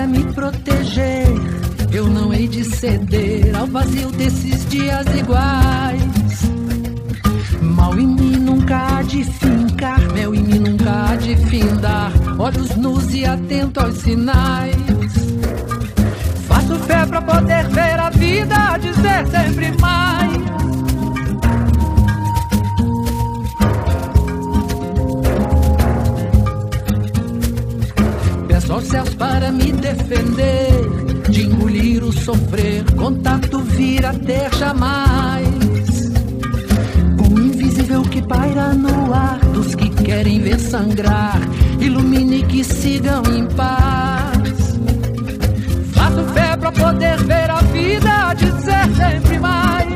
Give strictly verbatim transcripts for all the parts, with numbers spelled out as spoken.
me proteger. Eu não hei de ceder ao vazio desses dias iguais. Mal em mim nunca há de fincar, mel em mim nunca há de findar. Olhos nus e atento aos sinais. Faço fé pra poder ver a vida, dizer sempre mais. Peço aos céus para me defender de engolir o sofrer, contato vir a ter jamais. Com o invisível que paira no ar dos que querem ver sangrar, ilumine que sigam em paz. Faço fé pra poder ver a vida, dizer sempre mais.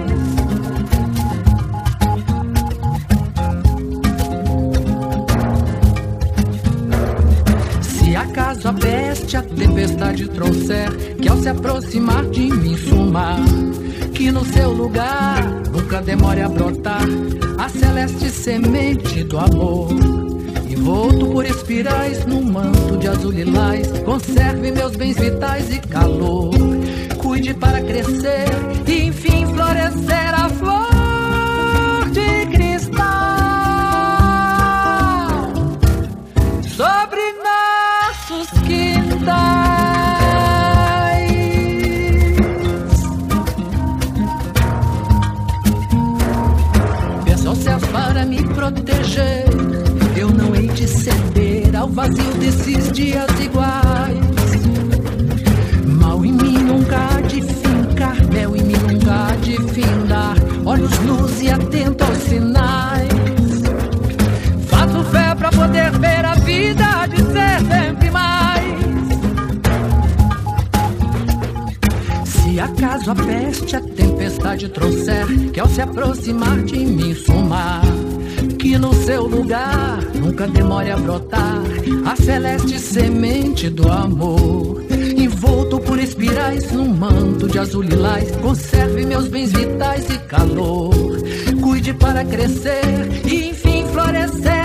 Se acaso a peste, a tempestade trouxer, que ao se aproximar de mim sumar, que no seu lugar nunca demore a brotar a celeste semente do amor. Envolto por espirais num manto de azul lilás, conserve meus bens vitais e calor. Cuide para crescer e enfim florescer a flor de cristal sobre nossos quintais. Peço aos céus para me proteger. Eu não hei de ceder ao vazio desses dias iguais. Mal em mim nunca há de fincar, mel em mim nunca há de findar. Olhos nus e atento aos sinais. Faço fé pra poder ver a vida, dizer sempre mais. Se acaso a peste, a tempestade trouxer, que ao se aproximar de mim sumar, que no seu lugar nunca demore a brotar a celeste semente do amor. Envolto por espirais num manto de azul lilás, conserve meus bens vitais e calor. Cuide para crescer e enfim florescer